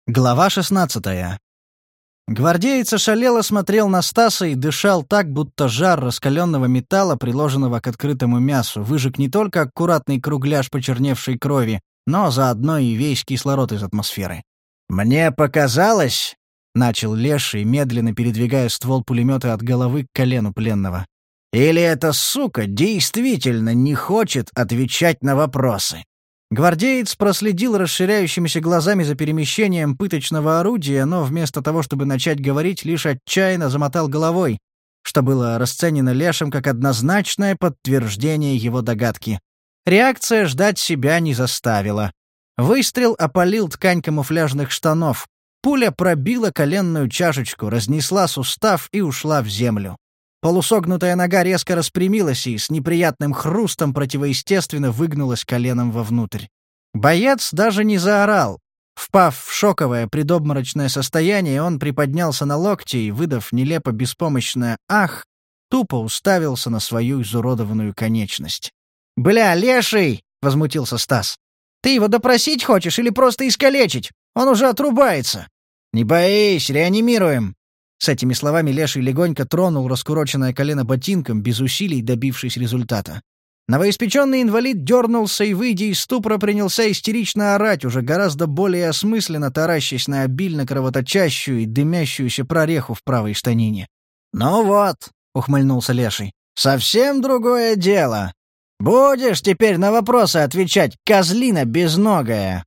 Глава 16. Гвардеец ошалело смотрел на Стаса и дышал так, будто жар раскаленного металла, приложенного к открытому мясу, выжег не только аккуратный кругляш почерневшей крови, но заодно и весь кислород из атмосферы. «Мне показалось», — начал Леший, медленно передвигая ствол пулемета от головы к колену пленного, «или эта сука действительно не хочет отвечать на вопросы?» Гвардеец проследил расширяющимися глазами за перемещением пыточного орудия, но вместо того, чтобы начать говорить, лишь отчаянно замотал головой, что было расценено Лешим как однозначное подтверждение его догадки. Реакция ждать себя не заставила. Выстрел опалил ткань камуфляжных штанов. Пуля пробила коленную чашечку, разнесла сустав и ушла в землю. Полусогнутая нога резко распрямилась и с неприятным хрустом противоестественно выгнулась коленом вовнутрь. Боец даже не заорал. Впав в шоковое предобморочное состояние, он приподнялся на локти и, выдав нелепо беспомощное «ах», тупо уставился на свою изуродованную конечность. «Бля, леший!» — возмутился Стас. «Ты его допросить хочешь или просто искалечить? Он уже отрубается!» «Не боись, реанимируем!» С этими словами Леший легонько тронул раскуроченное колено ботинком, без усилий добившись результата. Новоиспеченный инвалид дернулся и, выйдя из ступора, принялся истерично орать, уже гораздо более осмысленно таращась на обильно кровоточащую и дымящуюся прореху в правой штанине. «Ну вот», — ухмыльнулся Леший, — «совсем другое дело. Будешь теперь на вопросы отвечать, козлина безногая?»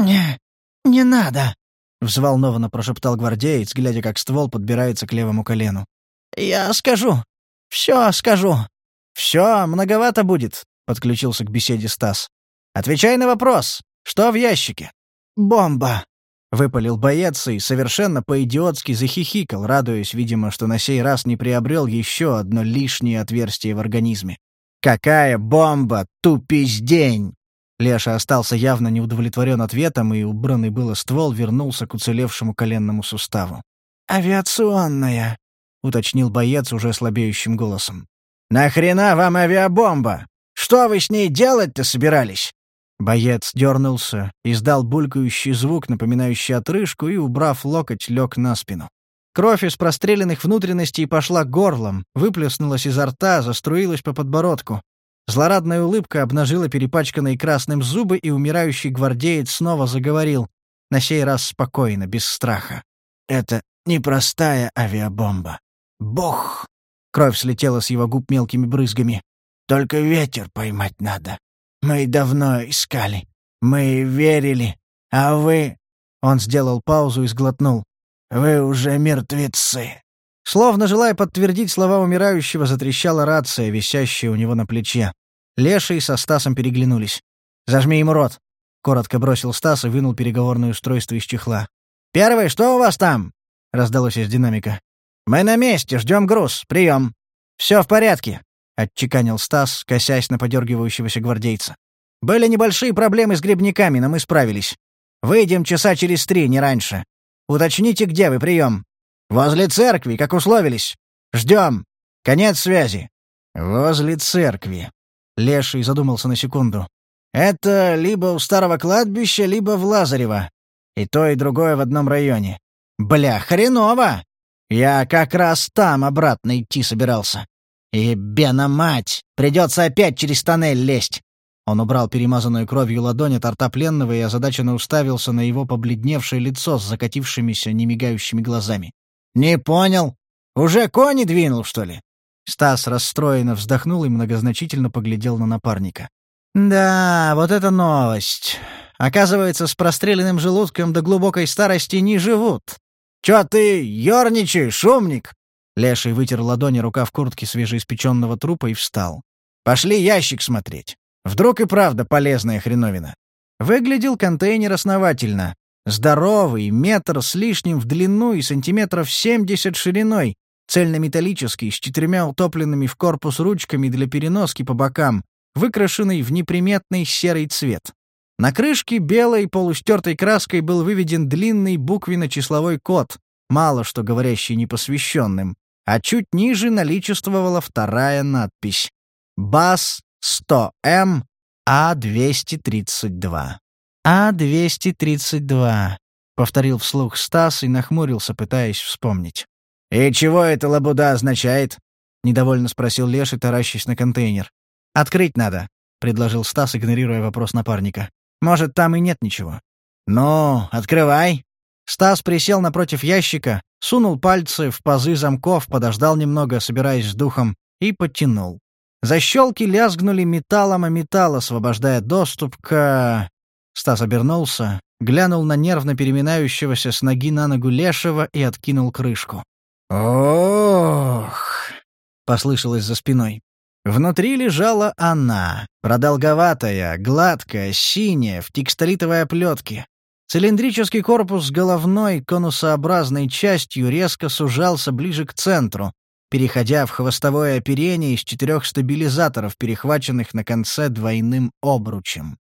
«Не надо», — взволнованно прошептал гвардеец, глядя, как ствол подбирается к левому колену. «Я скажу. Все скажу». «Все, многовато будет», — подключился к беседе Стас. «Отвечай на вопрос. Что в ящике?» «Бомба», — выпалил боец и совершенно по-идиотски захихикал, радуясь, видимо, что на сей раз не приобрел еще одно лишнее отверстие в организме. «Какая бомба, тупиздень!» Леша остался явно неудовлетворен ответом, и убранный было ствол вернулся к уцелевшему коленному суставу. «Авиационная», — уточнил боец уже слабеющим голосом. «Нахрена вам авиабомба? Что вы с ней делать-то собирались?» Боец дернулся, издал булькающий звук, напоминающий отрыжку, и, убрав локоть, лег на спину. Кровь из простреленных внутренностей пошла горлом, выплеснулась изо рта, заструилась по подбородку. Злорадная улыбка обнажила перепачканные красным зубы, и умирающий гвардеец снова заговорил, на сей раз спокойно, без страха. «Это непростая авиабомба. Бог!» Кровь слетела с его губ мелкими брызгами. «Только ветер поймать надо. Мы давно искали. Мы верили. А вы...» Он сделал паузу и сглотнул. «Вы уже мертвецы». Словно желая подтвердить слова умирающего, затрещала рация, висящая у него на плече. Леший со Стасом переглянулись. «Зажми ему рот», — коротко бросил Стас и вынул переговорное устройство из чехла. «Первый, что у вас там?» — раздалось из динамика. «Мы на месте, ждем груз. Прием». «Все в порядке», — отчеканил Стас, косясь на подергивающегося гвардейца. «Были небольшие проблемы с грибниками, но мы справились. Выйдем часа через 3, не раньше. Уточните, где вы, прием». «Возле церкви, как условились. Ждем. Конец связи». «Возле церкви». Леший задумался на секунду. «Это либо у старого кладбища, либо в Лазарево. И то, и другое в одном районе. Бля, хреново! Я как раз там обратно идти собирался. Ебена мать! Придется опять через тоннель лезть». Он убрал перемазанную кровью ладонь от рта пленного и озадаченно уставился на его побледневшее лицо с закатившимися немигающими глазами. «Не понял. Уже кони двинул, что ли?» Стас расстроенно вздохнул и многозначительно поглядел на напарника. «Да, вот это новость. Оказывается, с простреленным желудком до глубокой старости не живут. Чё ты ёрничаешь, умник?» Леший вытер ладони рукав куртки свежеиспеченного трупа и встал. «Пошли ящик смотреть. Вдруг и правда полезная хреновина». Выглядел контейнер основательно. Здоровый, метр с лишним в длину и сантиметров 70 шириной, цельнометаллический, с 4 утопленными в корпус ручками для переноски по бокам, выкрашенный в неприметный серый цвет. На крышке белой полустертой краской был выведен длинный буквенно-числовой код, мало что говорящий непосвященным, а чуть ниже наличествовала вторая надпись «БАС-100М А-232». А-232. повторил вслух Стас и нахмурился, пытаясь вспомнить. «И чего эта лабуда означает?» — недовольно спросил Леший, таращась на контейнер. «Открыть надо», — предложил Стас, игнорируя вопрос напарника. «Может, там и нет ничего». «Ну, открывай». Стас присел напротив ящика, сунул пальцы в пазы замков, подождал немного, собираясь с духом, и подтянул. Защелки лязгнули металлом о металл, освобождая доступ к... Стас обернулся, глянул на нервно переминающегося с ноги на ногу Лешего и откинул крышку. «Ох!» — послышалось за спиной. Внутри лежала она, продолговатая, гладкая, синяя, в текстолитовой оплетке. Цилиндрический корпус с головной конусообразной частью резко сужался ближе к центру, переходя в хвостовое оперение из 4 стабилизаторов, перехваченных на конце двойным обручем.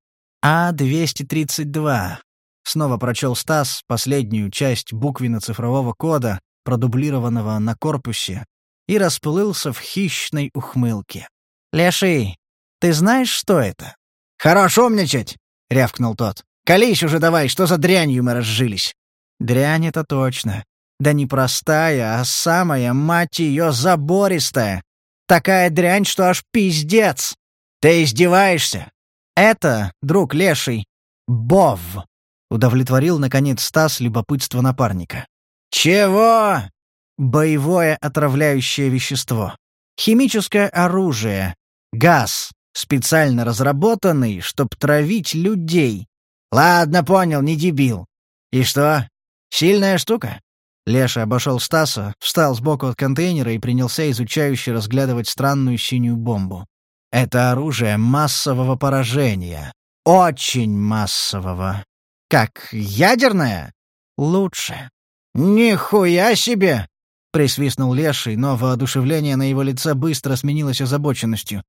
А-232. Снова прочел Стас последнюю часть буквенно-цифрового кода, продублированного на корпусе, и расплылся в хищной ухмылке. «Леший, ты знаешь, что это?» «Хорош умничать!» — рявкнул тот. «Колись уже давай, что за дрянью мы разжились?» «Дрянь — это точно. Да не простая, а самая, мать ее, забористая. Такая дрянь, что аж пиздец!» «Ты издеваешься?» «Это, друг Леший, БОВ», — удовлетворил, наконец, Стас любопытство напарника. «Чего?» «Боевое отравляющее вещество. Химическое оружие. Газ, специально разработанный, чтоб травить людей». «Ладно, понял, не дебил. И что? Сильная штука?» Леша обошел Стаса, встал сбоку от контейнера и принялся изучающе разглядывать странную синюю бомбу. «Это оружие массового поражения. Очень массового. Как, ядерное?» «Лучше». «Нихуя себе!» — присвистнул Леший, но воодушевление на его лице быстро сменилось озабоченностью.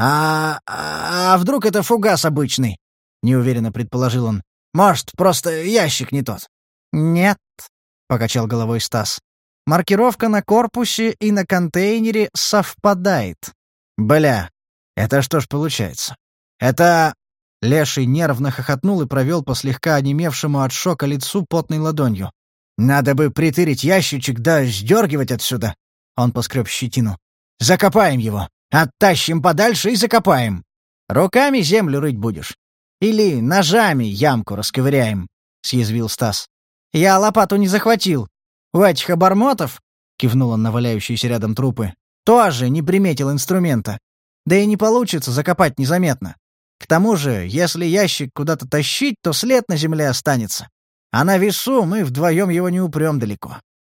«А вдруг это фугас обычный?» — неуверенно предположил он. «Может, просто ящик не тот?» «Нет», — покачал головой Стас. «Маркировка на корпусе и на контейнере совпадает». «Бля, это что ж получается? Это...» Леший нервно хохотнул и провел по слегка онемевшему от шока лицу потной ладонью. «Надо бы притырить ящичек да сдергивать отсюда». Он поскреб щетину. «Закопаем его. Оттащим подальше и закопаем. Руками землю рыть будешь? Или ножами ямку расковыряем?» — съязвил Стас. «Я лопату не захватил. У этих обормотов, — кивнул он на валяющиеся рядом трупы, — тоже не приметил инструмента. Да и не получится закопать незаметно. К тому же, если ящик куда-то тащить, то след на земле останется. А на весу мы вдвоем его не упрем далеко».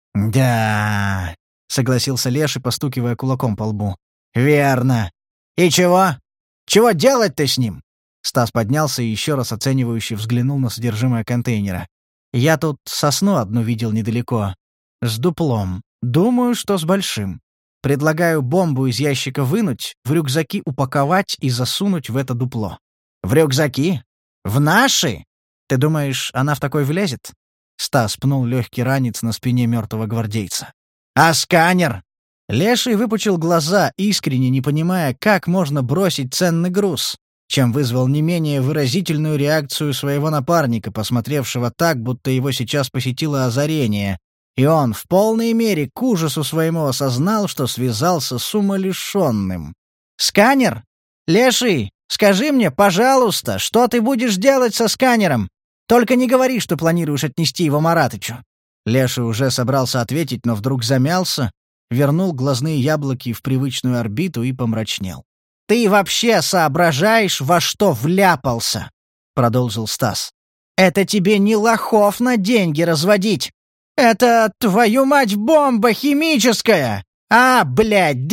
«Да...» — согласился Леший, постукивая кулаком по лбу. «Верно. И чего? Чего делать-то с ним?» Стас поднялся и еще раз оценивающе взглянул на содержимое контейнера. «Я тут сосну одну видел недалеко. С дуплом. Думаю, что с большим. Предлагаю бомбу из ящика вынуть, в рюкзаки упаковать и засунуть в это дупло». «В рюкзаки? В наши?» «Ты думаешь, она в такой влезет?» Стас пнул легкий ранец на спине мертвого гвардейца. «А сканер?» Леший выпучил глаза, искренне не понимая, как можно бросить ценный груз, чем вызвал не менее выразительную реакцию своего напарника, посмотревшего так, будто его сейчас посетило озарение, и он в полной мере к ужасу своему осознал, что связался с умалишенным. «Сканер? Леший, скажи мне, пожалуйста, что ты будешь делать со сканером? Только не говори, что планируешь отнести его Маратычу». Леший уже собрался ответить, но вдруг замялся, вернул глазные яблоки в привычную орбиту и помрачнел. «Ты вообще соображаешь, во что вляпался?» — продолжил Стас. «Это тебе не лохов на деньги разводить. Это, твою мать, бомба химическая! Блядь,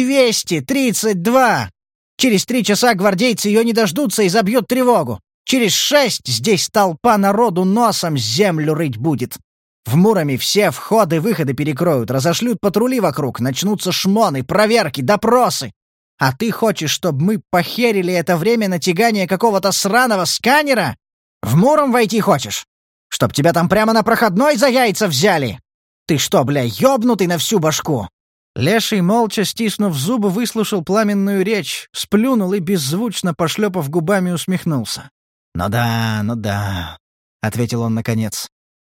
232! Через 3 часа гвардейцы ее не дождутся и забьют тревогу. Через 6 здесь толпа народу носом землю рыть будет. В Муроме все входы-выходы перекроют, разошлют патрули вокруг, начнутся шмоны, проверки, допросы. А ты хочешь, чтобы мы похерили это время на тягание какого-то сраного сканера? В Муром войти хочешь? Чтоб тебя там прямо на проходной за яйца взяли? Ты что, бля, ёбнутый на всю башку?» Леший, молча стиснув зубы, выслушал пламенную речь, сплюнул и, беззвучно пошлепав губами, усмехнулся. «Ну да», — ответил он наконец.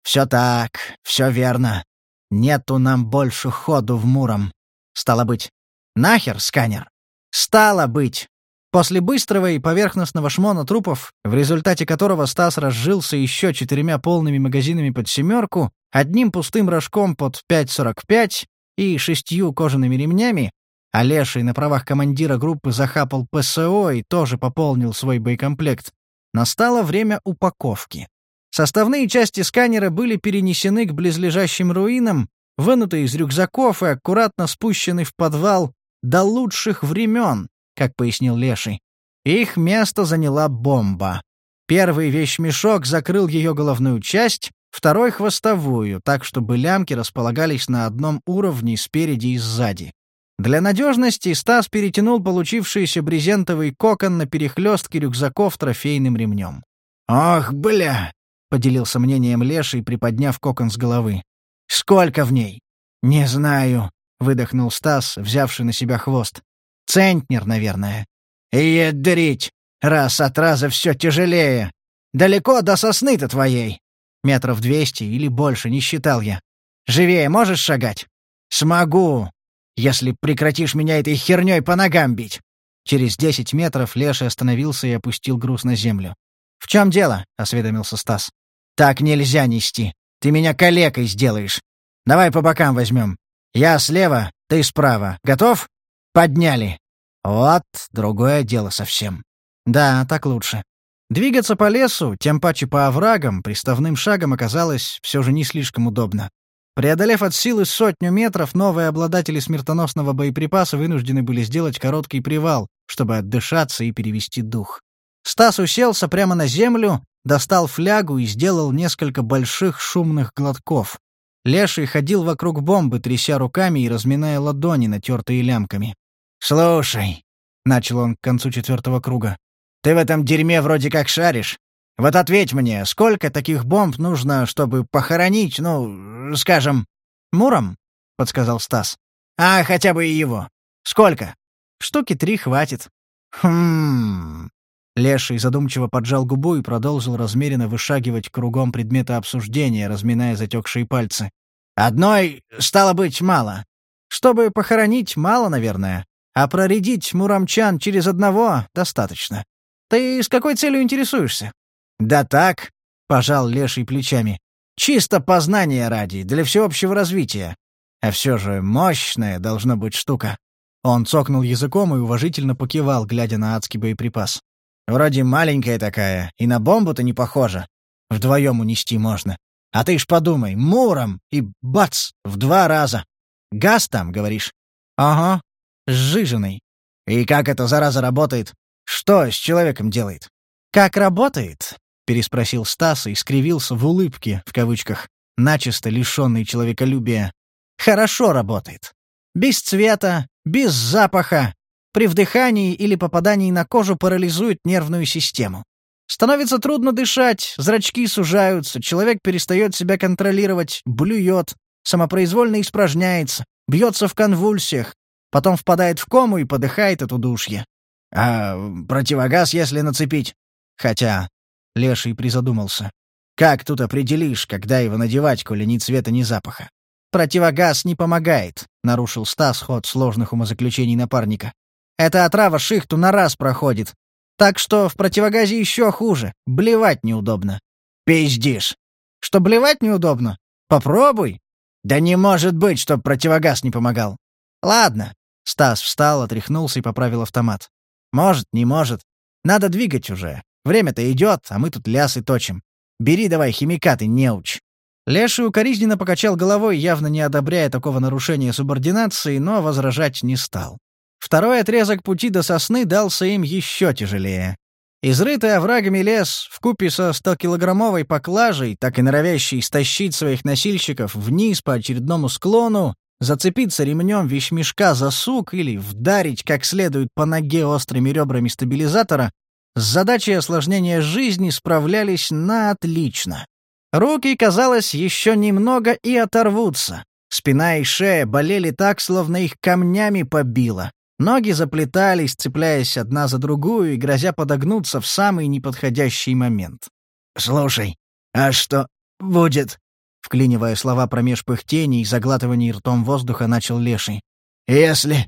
«Все так, все верно. Нету нам больше ходу в Муром. Стало быть, нахер сканер? Стало быть!» После быстрого и поверхностного шмона трупов, в результате которого Стас разжился еще 4 полными магазинами под 7, 1 пустым рожком под 5,45 и 6 кожаными ремнями, а Леший на правах командира группы захапал ПСО и тоже пополнил свой боекомплект, настало время упаковки. Составные части сканера были перенесены к близлежащим руинам, вынуты из рюкзаков и аккуратно спущены в подвал до лучших времен, как пояснил Леший. Их место заняла бомба. Первый вещмешок закрыл ее головную часть, второй — хвостовую, так чтобы лямки располагались на одном уровне спереди и сзади. Для надежности Стас перетянул получившийся брезентовый кокон на перехлестке рюкзаков трофейным ремнем. «Ох, бля!» — поделился мнением Леший, приподняв кокон с головы. «Сколько в ней?» «Не знаю», — выдохнул Стас, взявший на себя хвост. «Центнер, наверное». «Ядрить! Раз от раза все тяжелее. Далеко до сосны-то твоей?» «Метров 200 или больше, не считал я». «Живее можешь шагать?» «Смогу, если прекратишь меня этой херней по ногам бить». Через 10 метров Леший остановился и опустил груз на землю. «В чем дело?» — осведомился Стас. «Так нельзя нести. Ты меня калекой сделаешь. Давай по бокам возьмем. Я слева, ты справа. Готов? Подняли». Вот другое дело совсем. Да, так лучше. Двигаться по лесу, тем паче по оврагам, приставным шагом оказалось все же не слишком удобно. Преодолев от силы 100 метров, новые обладатели смертоносного боеприпаса вынуждены были сделать короткий привал, чтобы отдышаться и перевести дух. Стас уселся прямо на землю, достал флягу и сделал несколько больших шумных глотков. Леший ходил вокруг бомбы, тряся руками и разминая ладони, натертые лямками. «Слушай», — начал он к концу 4-го круга, — «ты в этом дерьме вроде как шаришь. Вот ответь мне, сколько таких бомб нужно, чтобы похоронить, ну, скажем...» «Муром», — подсказал Стас. «А, хотя бы и его. Сколько?» «Штуки 3 хватит». «Хм...» Леший задумчиво поджал губу и продолжил размеренно вышагивать кругом предмета обсуждения, разминая затекшие пальцы. «Одной, стало быть, мало». «Чтобы похоронить, мало, наверное. А проредить муромчан через одного достаточно. Ты с какой целью интересуешься?» «Да так», — пожал Леший плечами. «Чисто познания ради, для всеобщего развития. А все же мощная должна быть штука». Он цокнул языком и уважительно покивал, глядя на адский боеприпас. «Вроде маленькая такая, и на бомбу-то не похожа. Вдвоем унести можно. А ты ж подумай, муром, и бац, в 2 раза. Газ там, говоришь?» «Ага, сжиженный». «И как эта зараза работает? Что с человеком делает?» «Как работает?» — переспросил Стас и скривился в улыбке, в кавычках, начисто лишенный человеколюбия. «Хорошо работает. Без цвета, без запаха. При вдыхании или попадании на кожу парализует нервную систему. Становится трудно дышать, зрачки сужаются, человек перестает себя контролировать, блюет, самопроизвольно испражняется, бьется в конвульсиях, потом впадает в кому и подыхает от удушья». «А противогаз, если нацепить?» «Хотя...» — Леший призадумался. «Как тут определишь, когда его надевать, коли ни цвета, ни запаха?» «Противогаз не помогает», — нарушил Стас ход сложных умозаключений напарника. «Эта отрава шихту на раз проходит. Так что в противогазе еще хуже. Блевать неудобно». «Пиздишь». «Что блевать неудобно? Попробуй». «Да не может быть, чтоб противогаз не помогал». «Ладно». Стас встал, отряхнулся и поправил автомат. «Может, не может. Надо двигать уже. Время-то идет, а мы тут лясы точим. Бери давай химикаты, неуч». Леший укоризненно покачал головой, явно не одобряя такого нарушения субординации, но возражать не стал. Второй отрезок пути до сосны дался им еще тяжелее. Изрытый оврагами лес, вкупе со 100-килограммовой поклажей, так и норовящий стащить своих носильщиков вниз по очередному склону, зацепиться ремнем вещмешка за сук или вдарить как следует по ноге острыми ребрами стабилизатора, с задачей осложнения жизни справлялись на отлично. Руки, казалось, еще немного и оторвутся. Спина и шея болели так, словно их камнями побило. Ноги заплетались, цепляясь одна за другую и грозя подогнуться в самый неподходящий момент. «Слушай, а что будет, вклинивая слова промеж пыхтений и заглатываний ртом воздуха, начал Леший. «Если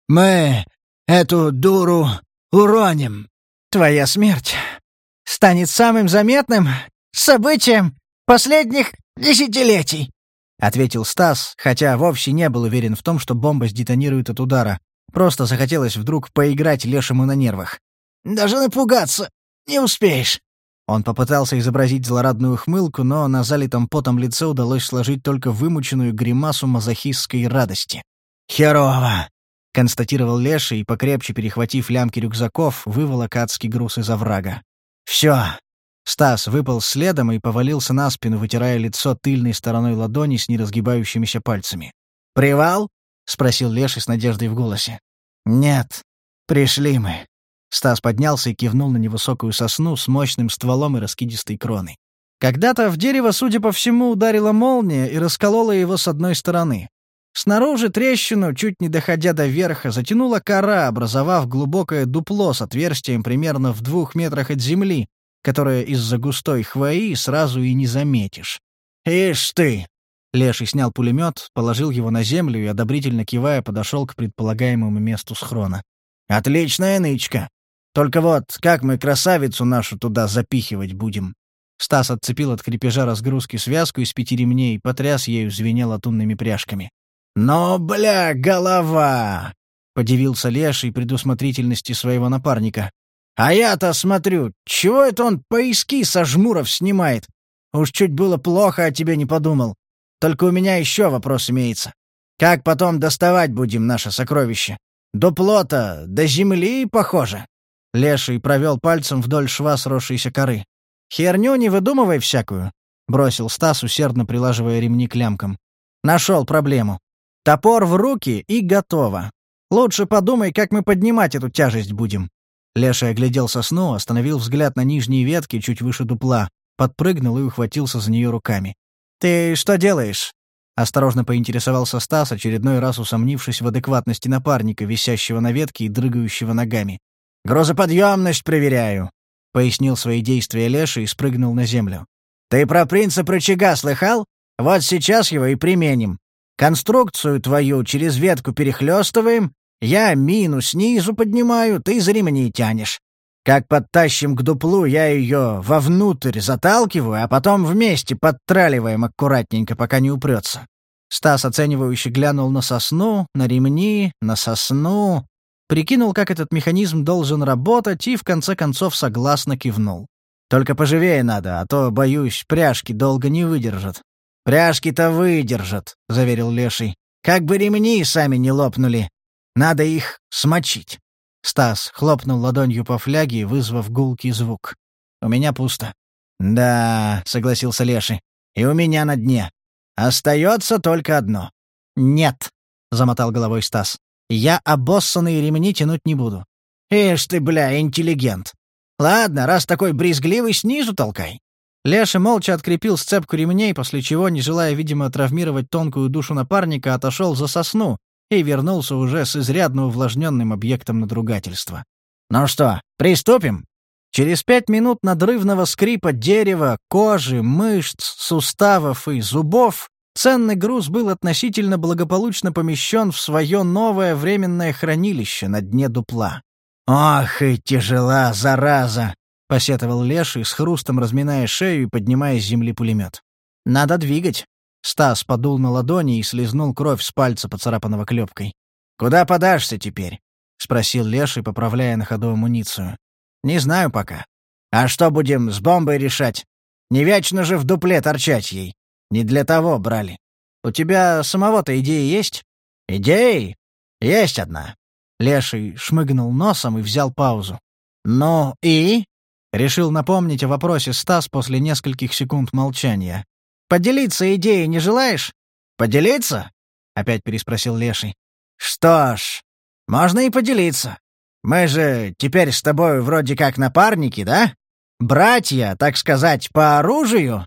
мы эту дуру уроним, твоя смерть станет самым заметным событием последних десятилетий», — ответил Стас, хотя вовсе не был уверен в том, что бомба сдетонирует от удара. Просто захотелось вдруг поиграть Лешему на нервах. «Даже напугаться не успеешь». Он попытался изобразить злорадную ухмылку, но на залитом потом лице удалось сложить только вымученную гримасу мазохистской радости. «Херово!» — констатировал Леший и, покрепче перехватив лямки рюкзаков, выволок адский груз из оврага. «Всё!» Стас выпал следом и повалился на спину, вытирая лицо тыльной стороной ладони с неразгибающимися пальцами. «Привал?» — спросил Леший с надеждой в голосе. «Нет, пришли мы». Стас поднялся и кивнул на невысокую сосну с мощным стволом и раскидистой кроной. Когда-то в дерево, судя по всему, ударила молния и расколола его с одной стороны. Снаружи трещину, чуть не доходя до верха, затянула кора, образовав глубокое дупло с отверстием примерно в 2 метрах от земли, которое из-за густой хвои сразу и не заметишь. «Ишь ты!» Леший снял пулемет, положил его на землю и, одобрительно кивая, подошел к предполагаемому месту схрона. «Отличная нычка! Только вот как мы красавицу нашу туда запихивать будем?» Стас отцепил от крепежа разгрузки связку из 5 ремней и потряс ею, звеня латунными пряжками. «Но, бля, голова!» — подивился Леший предусмотрительности своего напарника. «А я-то смотрю, чего это он пояски со жмуров снимает? Уж чуть было плохо о тебе не подумал. Только у меня еще вопрос имеется. Как потом доставать будем наше сокровище? Дупло-то до земли, похоже». Леший провел пальцем вдоль шва сросшейся коры. «Херню не выдумывай всякую», — бросил Стас, усердно прилаживая ремни к лямкам. «Нашел проблему. Топор в руки и готово. Лучше подумай, как мы поднимать эту тяжесть будем». Леший оглядел сосну, остановил взгляд на нижние ветки чуть выше дупла, подпрыгнул и ухватился за нее руками. «Ты что делаешь?» — осторожно поинтересовался Стас, очередной раз усомнившись в адекватности напарника, висящего на ветке и дрыгающего ногами. «Грузоподъемность проверяю», — пояснил свои действия Леший и спрыгнул на землю. «Ты про принцип рычага слыхал? Вот сейчас его и применим. Конструкцию твою через ветку перехлёстываем, я мину снизу поднимаю, ты за ремни тянешь. Как подтащим к дуплу, я ее вовнутрь заталкиваю, а потом вместе подтраливаем аккуратненько, пока не упрется». Стас оценивающе глянул на сосну, на ремни, на сосну, прикинул, как этот механизм должен работать, и в конце концов согласно кивнул. «Только поживее надо, а то, боюсь, пряжки долго не выдержат». «Пряжки-то выдержат», — заверил Леший. «Как бы ремни сами не лопнули. Надо их смочить». Стас хлопнул ладонью по фляге, вызвав гулкий звук. «У меня пусто». «Да», — согласился Леший, — «и у меня на дне. Остается только одно». «Нет», — замотал головой Стас. «Я обоссанные ремни тянуть не буду». «Ишь ты, бля, интеллигент. Ладно, раз такой брезгливый, снизу толкай». Леша молча открепил сцепку ремней, после чего, не желая, видимо, травмировать тонкую душу напарника, отошел за сосну и вернулся уже с изрядно увлажненным объектом надругательства. «Ну что, приступим?» Через 5 минут надрывного скрипа дерева, кожи, мышц, суставов и зубов ценный груз был относительно благополучно помещен в свое новое временное хранилище на дне дупла. «Ох и тяжела, зараза!» — посетовал Леший, с хрустом разминая шею и поднимая с земли пулемет. «Надо двигать». Стас подул на ладони и слезнул кровь с пальца, поцарапанного клепкой. «Куда подашься теперь?» — спросил Леший, поправляя на ходу амуницию. «Не знаю пока. А что будем с бомбой решать? Не вечно же в дупле торчать ей. Не для того брали. У тебя самого-то идеи есть?» «Идеи? Есть одна». Леший шмыгнул носом и взял паузу. «Ну и?» — решил напомнить о вопросе Стас после нескольких секунд молчания. «Поделиться идеей не желаешь?» «Поделиться?» — опять переспросил Леший. «Что ж, можно и поделиться. Мы же теперь с тобой вроде как напарники, да? Братья, так сказать, по оружию?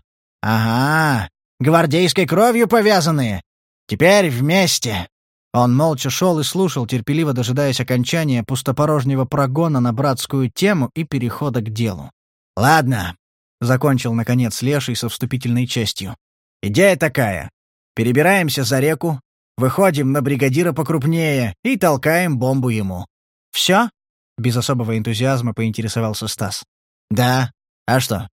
Ага, гвардейской кровью повязанные. Теперь вместе». Он молча шел и слушал, терпеливо дожидаясь окончания пустопорожнего прогона на братскую тему и перехода к делу. «Ладно», — закончил, наконец, Леший со вступительной частью. Идея такая. Перебираемся за реку, выходим на бригадира покрупнее и толкаем бомбу ему. Все? Без особого энтузиазма поинтересовался Стас. Да. А что?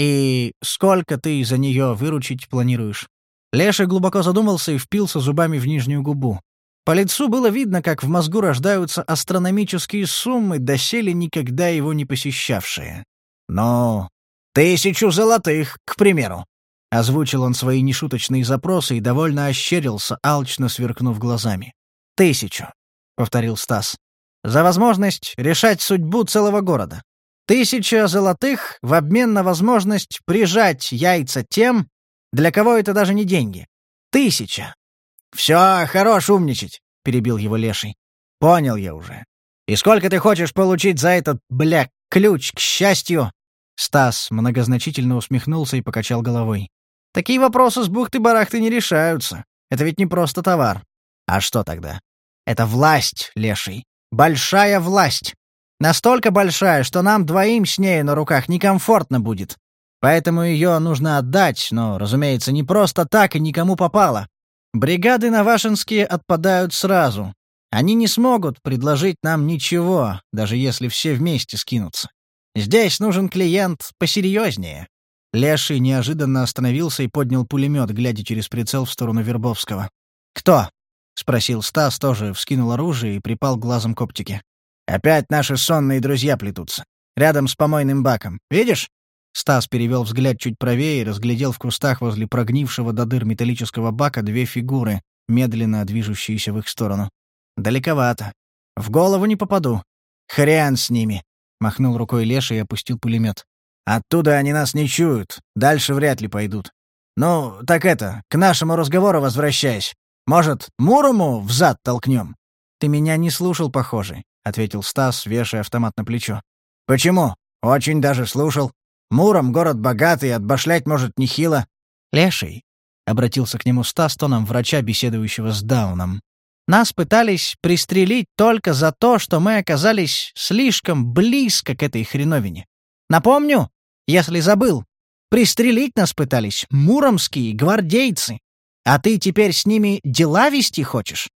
И сколько ты за нее выручить планируешь? Леший глубоко задумался и впился зубами в нижнюю губу. По лицу было видно, как в мозгу рождаются астрономические суммы, доселе никогда его не посещавшие. «Ну, 1000 золотых, к примеру». Озвучил он свои нешуточные запросы и довольно ощерился, алчно сверкнув глазами. 1000, — повторил Стас. «За возможность решать судьбу целого города. 1000 золотых в обмен на возможность прижать яйца тем, для кого это даже не деньги. 1000. «Все, хорош умничать», — перебил его Леший. «Понял я уже. И сколько ты хочешь получить за этот, ключ к счастью?» Стас многозначительно усмехнулся и покачал головой. «Такие вопросы с бухты-барахты не решаются. Это ведь не просто товар». «А что тогда?» «Это власть, Леший. Большая власть. Настолько большая, что нам двоим с нею на руках некомфортно будет. Поэтому ее нужно отдать, но, разумеется, не просто так и никому попало. Бригады навашинские отпадают сразу. Они не смогут предложить нам ничего, даже если все вместе скинутся. Здесь нужен клиент посерьезнее». Леший неожиданно остановился и поднял пулемет, глядя через прицел в сторону Вербовского. «Кто?» — спросил Стас, тоже вскинул оружие и припал глазом к оптике. «Опять наши сонные друзья плетутся. Рядом с помойным баком. Видишь?» Стас перевел взгляд чуть правее и разглядел в кустах возле прогнившего до дыр металлического бака 2 фигуры, медленно движущиеся в их сторону. «Далековато. В голову не попаду. Хрен с ними!» — махнул рукой Леший и опустил пулемет. «Оттуда они нас не чуют. Дальше вряд ли пойдут. Ну, так это, к нашему разговору возвращаясь. Может, Мурому взад толкнем?» «Ты меня не слушал, похоже», — ответил Стас, вешая автомат на плечо. «Почему? Очень даже слушал. Муром город богатый, отбашлять может нехило». «Леший», — обратился к нему Стас тоном врача, беседующего с Дауном. «Нас пытались пристрелить только за то, что мы оказались слишком близко к этой хреновине. Напомню, если забыл, пристрелить нас пытались муромские гвардейцы. А ты теперь с ними дела вести хочешь?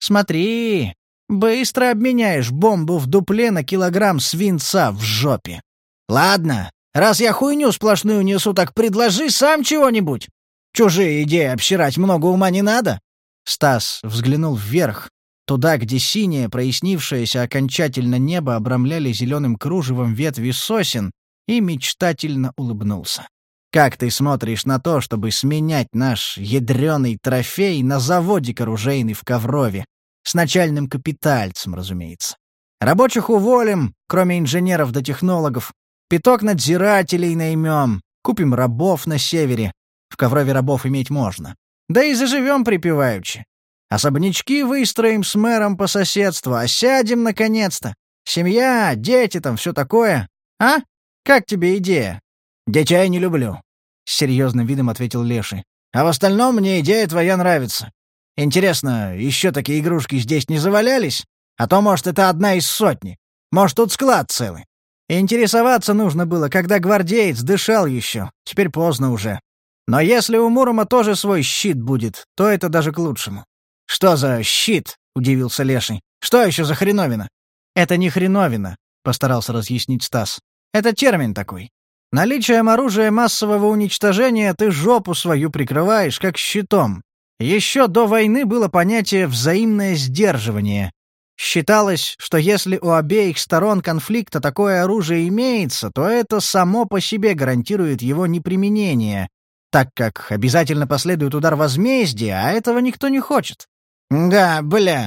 Смотри, быстро обменяешь бомбу в дупле на килограмм свинца в жопе. Ладно, раз я хуйню сплошную несу, так предложи сам чего-нибудь. Чужие идеи общирать много ума не надо». Стас взглянул вверх, туда, где синее, прояснившееся окончательно небо обрамляли зеленым кружевом ветви сосен, и мечтательно улыбнулся. «Как ты смотришь на то, чтобы сменять наш ядреный трофей на заводик оружейный в Коврове? С начальным капитальцем, разумеется. Рабочих уволим, кроме инженеров да технологов. 5 надзирателей наймем, купим рабов на севере. В Коврове рабов иметь можно. Да и заживем припеваючи. Особнячки выстроим с мэром по соседству, а сядем наконец-то. Семья, дети там, все такое. А? Как тебе идея?» «Детей не люблю», — с серьезным видом ответил Леший. «А в остальном мне идея твоя нравится. Интересно, еще такие игрушки здесь не завалялись? А то, может, это одна из сотни. Может, тут склад целый. Интересоваться нужно было, когда гвардеец дышал еще. Теперь поздно уже. Но если у Мурома тоже свой щит будет, то это даже к лучшему». «Что за щит?» — удивился Леший. «Что еще за хреновина?» «Это не хреновина», — постарался разъяснить Стас. «Это термин такой. Наличием оружия массового уничтожения ты жопу свою прикрываешь, как щитом. Еще до войны было понятие «взаимное сдерживание». Считалось, что если у обеих сторон конфликта такое оружие имеется, то это само по себе гарантирует его неприменение, так как обязательно последует удар возмездия, а этого никто не хочет. «Да,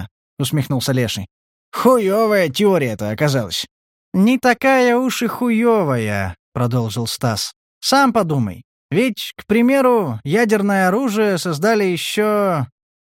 — усмехнулся Леший. «Хуёвая теория-то оказалась». «Не такая уж и хуёвая», — продолжил Стас. «Сам подумай. Ведь, к примеру, ядерное оружие создали еще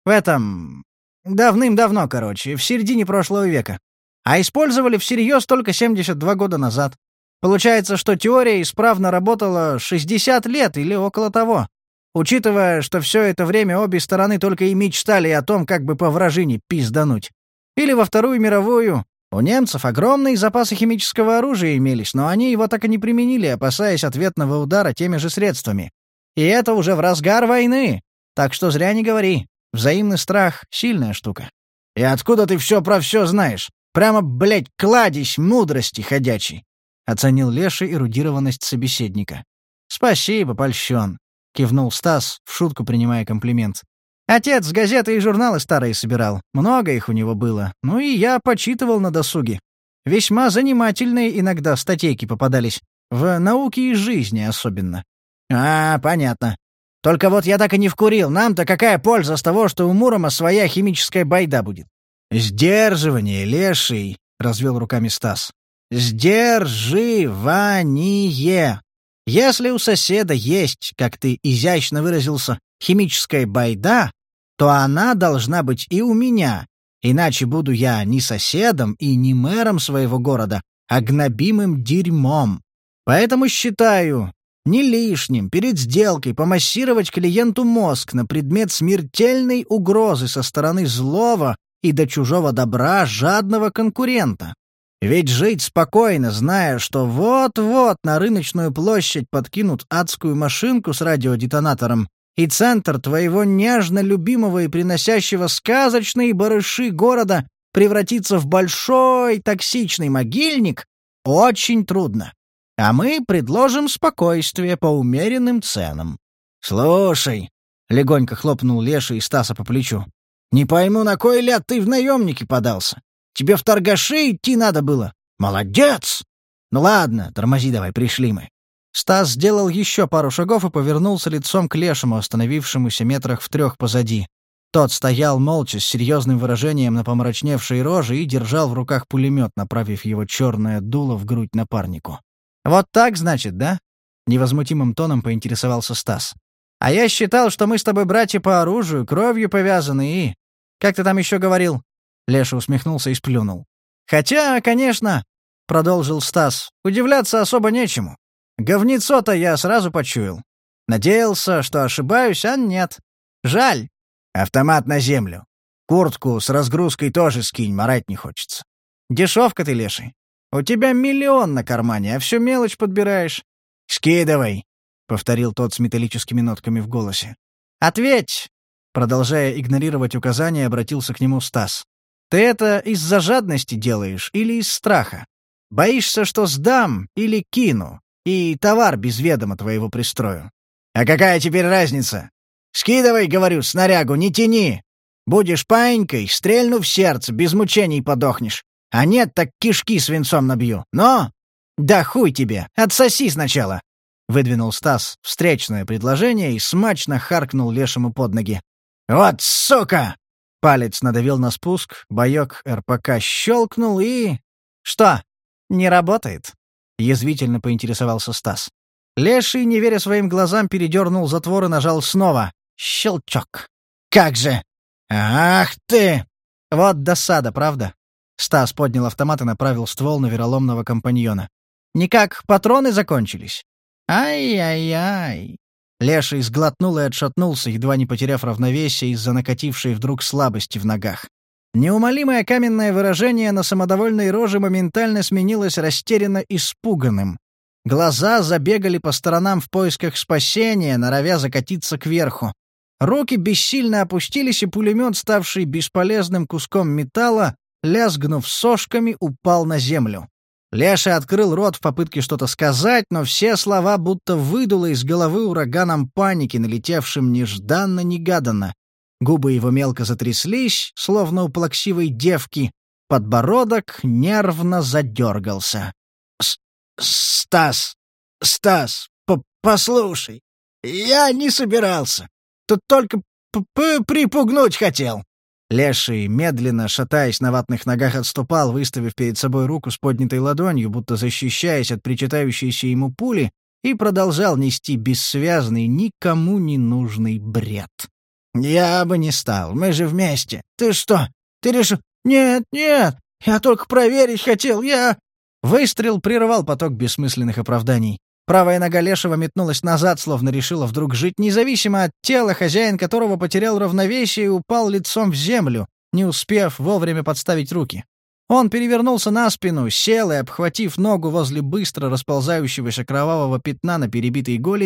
давным-давно, в середине прошлого века. А использовали всерьез только 72 года назад. Получается, что теория исправно работала 60 лет или около того. Учитывая, что все это время обе стороны только и мечтали о том, как бы по вражине пиздануть. Или во Вторую мировую. У немцев огромные запасы химического оружия имелись, но они его так и не применили, опасаясь ответного удара теми же средствами. И это уже в разгар войны. Так что зря не говори. Взаимный страх — сильная штука. И откуда ты все про все знаешь? Прямо, блядь, кладезь мудрости ходячий. Оценил Леший эрудированность собеседника. «Спасибо, польщен», — кивнул Стас, в шутку принимая комплимент. «Отец газеты и журналы старые собирал. Много их у него было. Ну и я почитывал на досуге. Весьма занимательные иногда статейки попадались. В «Науке и жизни» особенно». Понятно. Только вот я так и не вкурил. Нам-то какая польза с того, что у Мурома своя химическая байда будет?» «Сдерживание, Леший», — развел руками Стас. «Сдерживание. Если у соседа есть, как ты изящно выразился, химическая байда, то она должна быть и у меня, иначе буду я не соседом и не мэром своего города, а гнобимым дерьмом. Поэтому считаю не лишним перед сделкой помассировать клиенту мозг на предмет смертельной угрозы со стороны злого и до чужого добра жадного конкурента. Ведь жить спокойно, зная, что вот-вот на рыночную площадь подкинут адскую машинку с радиодетонатором, и центр твоего нежно любимого и приносящего сказочные барыши города превратится в большой токсичный могильник, очень трудно. А мы предложим спокойствие по умеренным ценам. «Слушай», — легонько хлопнул Леший Стаса по плечу, «не пойму, на кой ляд ты в наемники подался? Тебе в торгаши идти надо было. Молодец! Ну ладно, тормози давай, пришли мы». Стас сделал еще пару шагов и повернулся лицом к Лешему, остановившемуся метрах в 3 позади. Тот стоял молча, с серьезным выражением на помрачневшей роже и держал в руках пулемет, направив его черное дуло в грудь напарнику. «Вот так, значит, да?» — невозмутимым тоном поинтересовался Стас. «А я считал, что мы с тобой братья по оружию, кровью повязаны и... Как ты там еще говорил?» Леша усмехнулся и сплюнул. «Хотя, конечно, — продолжил Стас, — удивляться особо нечему. Говнецо-то я сразу почуял. Надеялся, что ошибаюсь, а нет. Жаль. Автомат на землю. Куртку с разгрузкой тоже скинь, марать не хочется». «Дешевка ты, Леший. У тебя 1 миллион на кармане, а всю мелочь подбираешь». «Скидывай», — повторил тот с металлическими нотками в голосе. «Ответь!» — продолжая игнорировать указания, обратился к нему Стас. «Ты это из-за жадности делаешь или из страха? Боишься, что сдам или кину, и товар без ведома твоего пристрою?» «А какая теперь разница? Скидывай, говорю, снарягу, не тяни. Будешь паинькой, стрельну в сердце, без мучений подохнешь. А нет, так кишки свинцом набью. Но...» «Да хуй тебе! Отсоси сначала!» — выдвинул Стас встречное предложение и смачно харкнул Лешему под ноги. «Вот сука!» Палец надавил на спуск, боек РПК щелкнул и... «Что, не работает?» — язвительно поинтересовался Стас. Леший, не веря своим глазам, передернул затвор и нажал снова. Щелчок. «Как же! Ах ты!» «Вот досада, правда?» Стас поднял автомат и направил ствол на вероломного компаньона. «Никак патроны закончились?» «Ай-яй-яй!» Леший сглотнул и отшатнулся, едва не потеряв равновесие из-за накатившей вдруг слабости в ногах. Неумолимое каменное выражение на самодовольной роже моментально сменилось растерянно испуганным. Глаза забегали по сторонам в поисках спасения, норовя закатиться кверху. Руки бессильно опустились, и пулемет, ставший бесполезным куском металла, лязгнув сошками, упал на землю. Леша открыл рот в попытке что-то сказать, но все слова будто выдуло из головы ураганом паники, налетевшим нежданно-негаданно. Губы его мелко затряслись, словно у плаксивой девки. Подбородок нервно задергался. «Стас, послушай, я не собирался. Тут только припугнуть хотел». Леший, медленно, шатаясь на ватных ногах, отступал, выставив перед собой руку с поднятой ладонью, будто защищаясь от причитающейся ему пули, и продолжал нести бессвязный, никому не нужный бред. «Я бы не стал, мы же вместе. Ты что, ты решил...» «Нет, я только проверить хотел, я...» Выстрел прервал поток бессмысленных оправданий. Правая нога Лешего метнулась назад, словно решила вдруг жить независимо от тела, хозяин которого потерял равновесие и упал лицом в землю, не успев вовремя подставить руки. Он перевернулся на спину, сел и, обхватив ногу возле быстро расползающегося кровавого пятна на перебитой голени,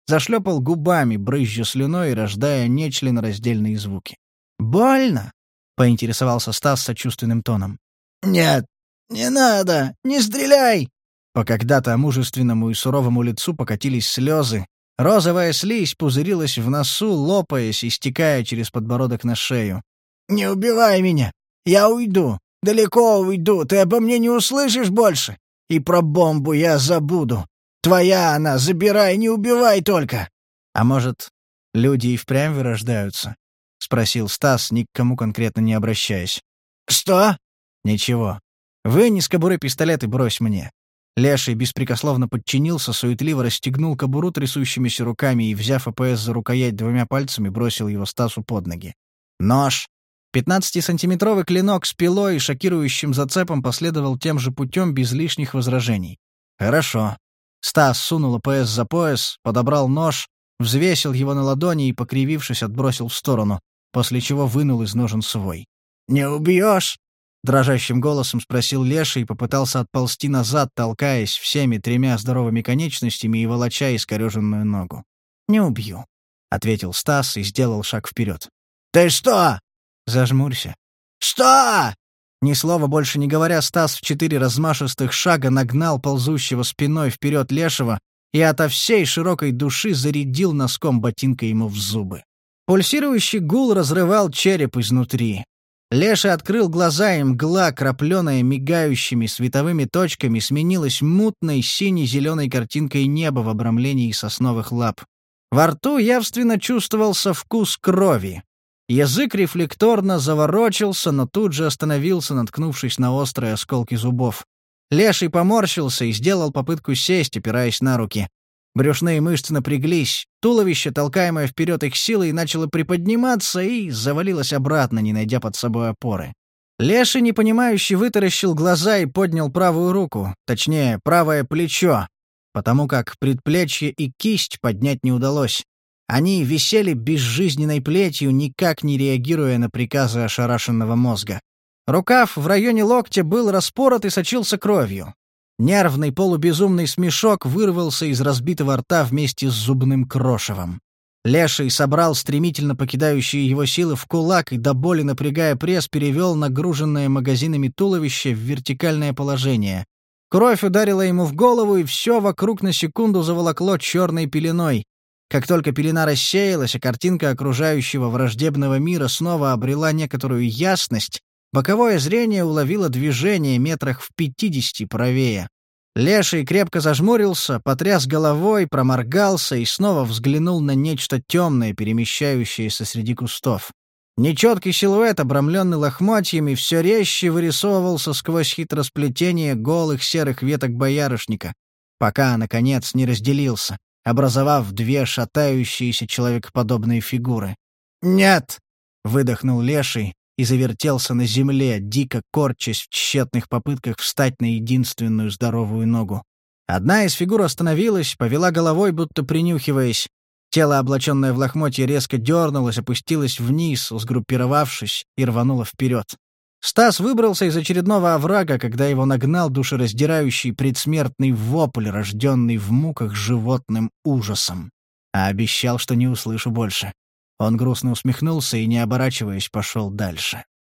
зашлепал губами, брызжа слюной и рождая нечленораздельные звуки. «Больно?» — поинтересовался Стас сочувственным тоном. «Нет, не надо, не стреляй!» По когда-то мужественному и суровому лицу покатились слезы. Розовая слизь пузырилась в носу, лопаясь и стекая через подбородок на шею. «Не убивай меня! Я уйду! Далеко уйду! Ты обо мне не услышишь больше! И про бомбу я забуду! Твоя она! Забирай, не убивай только!» «А может, люди и впрямь вырождаются?» — спросил Стас, ни к кому конкретно не обращаясь. «Что?» «Ничего. Вынь из кобуры пистолет и брось мне». Леший беспрекословно подчинился, суетливо расстегнул кобуру трясущимися руками и, взяв АПС за рукоять двумя пальцами, бросил его Стасу под ноги. «Нож!» 15-сантиметровый клинок с пилой и шокирующим зацепом последовал тем же путем без лишних возражений. «Хорошо». Стас сунул АПС за пояс, подобрал нож, взвесил его на ладони и, покривившись, отбросил в сторону, после чего вынул из ножен свой. «Не убьешь?» — дрожащим голосом спросил Леша и попытался отползти назад, толкаясь всеми тремя здоровыми конечностями и волоча искореженную ногу. «Не убью», — ответил Стас и сделал шаг вперед. «Ты что?» «Зажмурься». «Что?» Ни слова больше не говоря, Стас в 4 размашистых шага нагнал ползущего спиной вперед Лешего и ото всей широкой души зарядил носком ботинка ему в зубы. Пульсирующий гул разрывал череп изнутри. Леша открыл глаза, и мгла, крапленая мигающими световыми точками, сменилась мутной сине-зеленой картинкой неба в обрамлении сосновых лап. Во рту явственно чувствовался вкус крови. Язык рефлекторно заворочился, но тут же остановился, наткнувшись на острые осколки зубов. Леший поморщился и сделал попытку сесть, опираясь на руки. Брюшные мышцы напряглись, туловище, толкаемое вперед их силой, начало приподниматься и завалилось обратно, не найдя под собой опоры. Леший, непонимающе, вытаращил глаза и поднял правую руку, точнее, правое плечо, потому как предплечье и кисть поднять не удалось. Они висели безжизненной плетью, никак не реагируя на приказы ошарашенного мозга. Рукав в районе локтя был распорот и сочился кровью. Нервный полубезумный смешок вырвался из разбитого рта вместе с зубным крошевом. Леший собрал стремительно покидающие его силы в кулак и, до боли напрягая пресс, перевел нагруженное магазинами туловище в вертикальное положение. Кровь ударила ему в голову, и все вокруг на секунду заволокло черной пеленой. Как только пелена рассеялась, а картинка окружающего враждебного мира снова обрела некоторую ясность, боковое зрение уловило движение метрах в 50 правее. Леший крепко зажмурился, потряс головой, проморгался и снова взглянул на нечто темное, перемещающееся среди кустов. Нечеткий силуэт, обрамленный лохмотьями, все резче вырисовывался сквозь хитросплетение голых серых веток боярышника, пока, наконец, не разделился, образовав две шатающиеся человекоподобные фигуры. «Нет!» — выдохнул Леший и завертелся на земле, дико корчась в тщетных попытках встать на единственную здоровую ногу. Одна из фигур остановилась, повела головой, будто принюхиваясь. Тело, облаченное в лохмотье, резко дернулось, опустилось вниз, сгруппировавшись, и рвануло вперед. Стас выбрался из очередного оврага, когда его нагнал душераздирающий предсмертный вопль, рожденный в муках животным ужасом. А обещал, что не услышу больше. Он грустно усмехнулся и, не оборачиваясь, пошел дальше.